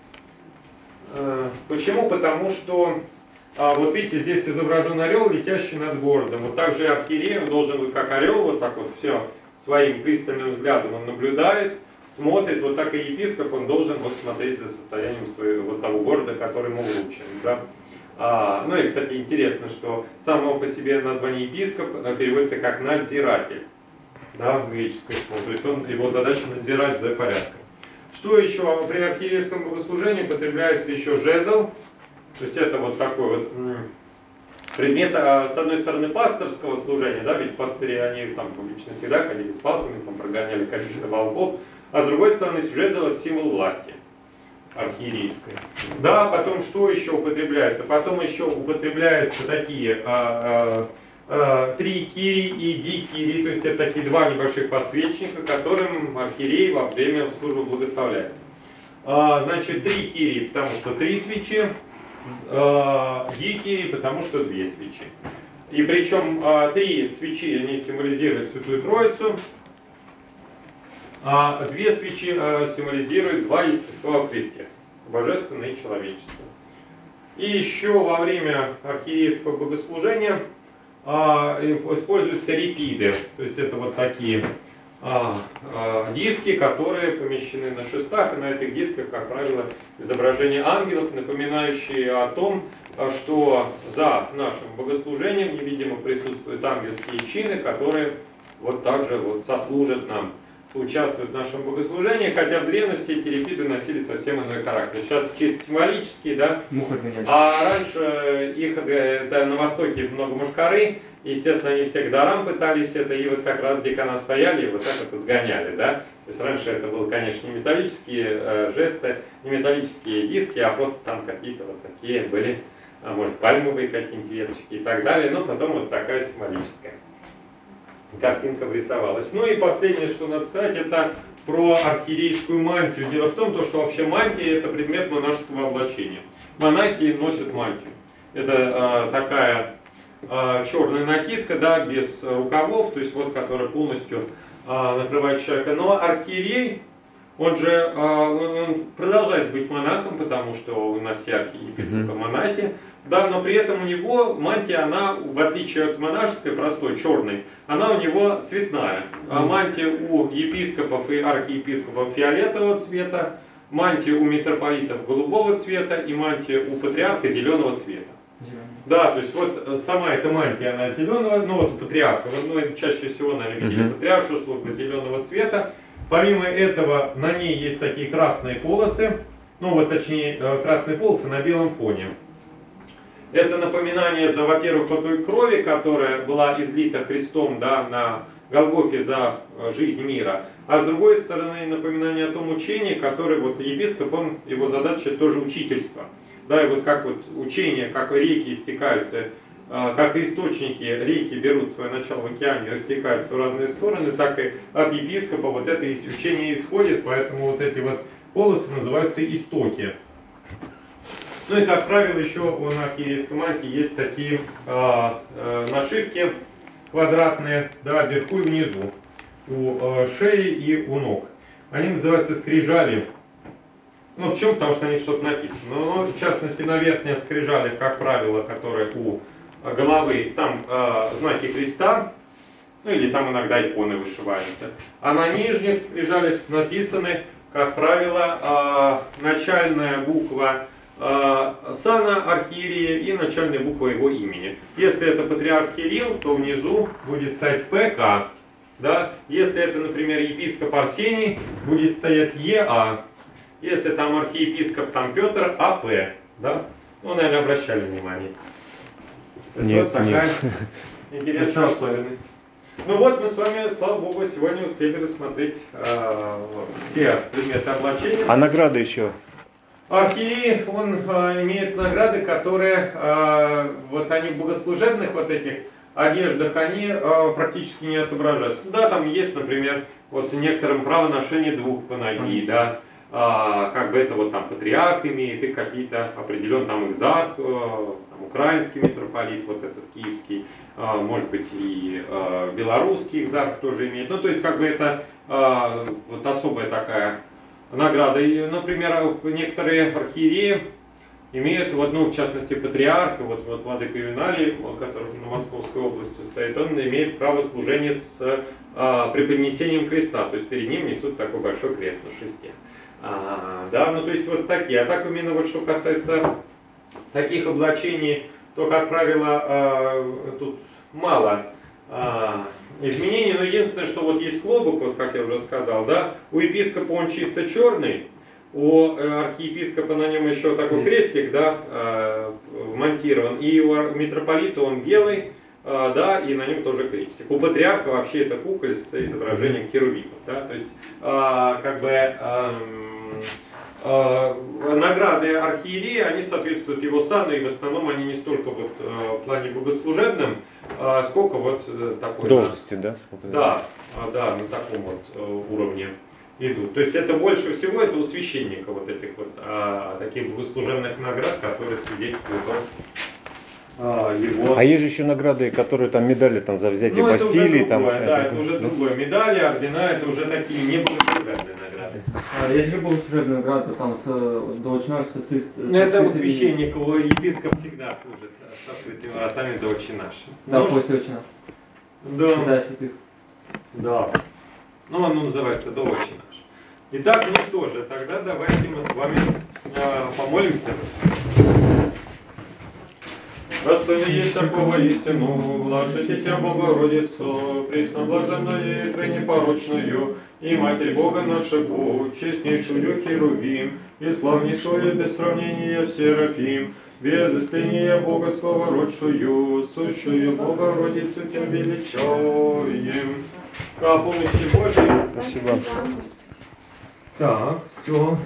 [SPEAKER 1] Почему? Потому что, вот видите, здесь изображен орел, летящий над городом. Вот так же архиерей, он должен быть как орел, вот так вот все своим пристальным взглядом он наблюдает, смотрит, вот так и епископ, он должен вот смотреть за состоянием своего, вот того города, который ему вручен. Да? Ну и, кстати, интересно, что само по себе название епископ переводится как надзиратель, да, в греческой слове. То есть его задача надзирать за порядком. Что еще? При архиерейском богослужении употребляется еще жезл. То есть это вот такой вот предмет, с одной стороны, пасторского служения, да, ведь пастыри, они там публично всегда ходили с палками, там прогоняли количество волков, а с другой стороны, жезл — это символ власти архиерейской. Да, потом что еще употребляется? Потом еще употребляются такие трикири и дикири, то есть это такие два небольших подсвечника, которым архиерей во время службы благословляет. Значит, трикири, потому что 3 свечи, дикири, потому что 2 свечи. И причем 3 свечи, они символизируют Святую Троицу, а 2 свечи символизируют 2 естества в Христе, божественное и человеческое. И еще во время архиерейского богослужения используются репиды, то есть это вот такие диски, которые помещены на шестах, и на этих дисках, как правило, изображение ангелов, напоминающие о том, что за нашим богослужением невидимо присутствуют ангельские чины, которые вот также вот сослужат нам, участвуют в нашем богослужении, хотя в древности эти репиды носили совсем иной характер. Сейчас чисто символические, да, а раньше их на Востоке много мушкары, естественно, они все к дарам пытались это, и вот как раз декана стояли и вот так вот гоняли, да. То есть раньше это было, конечно, не металлические жесты, не металлические диски, а просто там какие-то вот такие были, может, пальмовые какие-нибудь веточки и так далее, но потом вот такая символическая картинка врисовалась. Ну и последнее, что надо сказать, это про архиерейскую мантию. Дело в том, что вообще мантия — это предмет монашеского облачения. Монахи носят мантию. Это такая черная накидка, да, без рукавов, то есть вот, которая полностью накрывает человека. Но архиерей, он же он продолжает быть монахом, потому что у нас все архиепископы монахи, да, но при этом у него мантия, она, в отличие от монашеской, простой, черной, она у него цветная. А мантия у епископов и архиепископов фиолетового цвета, мантия у митрополитов голубого цвета и мантия у патриарха зеленого цвета. Да, то есть вот сама эта мантия, она зеленого, ну вот у патриарха, ну чаще всего, наверное, видели патриаршую службу зеленого цвета. Помимо этого, на ней есть такие красные полосы, ну вот точнее, красные полосы на белом фоне. Это напоминание, во-первых, о той крови, которая была излита Христом, да, на Голгофе за жизнь мира, а с другой стороны, напоминание о том учении, которое вот епископ, его задача тоже учительство. Да, и вот как вот учение, как реки истекаются как и источники реки берут свое начало в океане, растекаются в разные стороны, так и от епископа вот это учение исходит, поэтому вот эти вот полосы называются истоки. Ну и, как правило, еще на архиерейской мантии есть такие нашивки квадратные, да, вверху и внизу, у шеи и у ног. Они называются скрижали. Ну, почему? Потому что на них что-то написано. Но, в частности, на верхних скрижалях, как правило, которые у головы, там знаки креста, ну или там иногда иконы вышиваются. А на нижних скрижалях написаны, как правило, начальная буква сана архиерея и начальная буква его имени. Если это патриарх Кирилл, то внизу будет стоять ПК. Да? Если это, например, епископ Арсений, будет стоять ЕА. Если там архиепископ там Петр, АП. Да? Ну, наверное, обращали внимание. То есть
[SPEAKER 2] нет,
[SPEAKER 1] вот такая интересная особенность. Ну вот мы с вами, слава богу, сегодня успели рассмотреть все предметы облачения.
[SPEAKER 2] А награды еще?
[SPEAKER 1] Архиерей, он имеет награды, которые, вот они в богослужебных вот этих одеждах, они практически не отображаются. Да, там есть, например, вот некоторым право ношения двух панагий, да, как бы это вот там патриарх имеет, и какие-то определенные там экзарх, там, украинский митрополит, вот этот киевский, может быть и белорусский экзарх тоже имеет. Ну, то есть как бы это вот особая такая награда. И, например, некоторые архиереи имеют, вот, ну, в частности, патриарх, вот владыка Ювеналий, который на Московской области стоит, он имеет право служения с преподнесением креста, то есть перед ним несут такой большой крест на шесте. Да, ну то есть вот такие. А так именно вот что касается таких облачений, то, как правило, тут мало изменений, но единственное, что вот есть клобук, вот как я уже сказал, да, у епископа он чисто черный, у архиепископа на нем еще такой крестик, да, вмонтирован, и у митрополита он белый, да, и на нем тоже крестик. У патриарха вообще это куколь с изображением херувимов, да, то есть как бы награды архиерея, они соответствуют его сану, и в основном они не столько вот в плане богослужебном, сколько вот такой
[SPEAKER 2] Должности, да?
[SPEAKER 1] Да, да, на таком вот уровне идут. То есть это больше всего это у священника вот этих вот таких богослужебных наград, которые свидетельствуют о его...
[SPEAKER 2] А есть же еще награды, которые там медали там за взятие Бастилии.
[SPEAKER 1] Это другое,
[SPEAKER 2] там,
[SPEAKER 1] да, это уже другое. Медали, ордена, это уже такие не богослужебные награды.
[SPEAKER 4] Если же богослужебная награда, там до отчина,
[SPEAKER 1] Это у священника, у епископ всегда служит с открытыми вратами до отче наш.
[SPEAKER 4] Да, после отчина.
[SPEAKER 1] Да.
[SPEAKER 4] Святая святых.
[SPEAKER 1] Да. Ну, оно называется до отче наш. Итак, ну что же, тогда давайте мы с вами помолимся. Достойно есть такого истину, блажите Тебя, Богородицу, пресноблаженную и пренепорочную, и Матерь Бога нашего, честнейшую Херувим, и славнейшую без сравнения Серафим, без истления Бога словородшую, сущую Богородицу Тебя величаем. По помощи Божией.
[SPEAKER 2] Спасибо.
[SPEAKER 1] Так, все.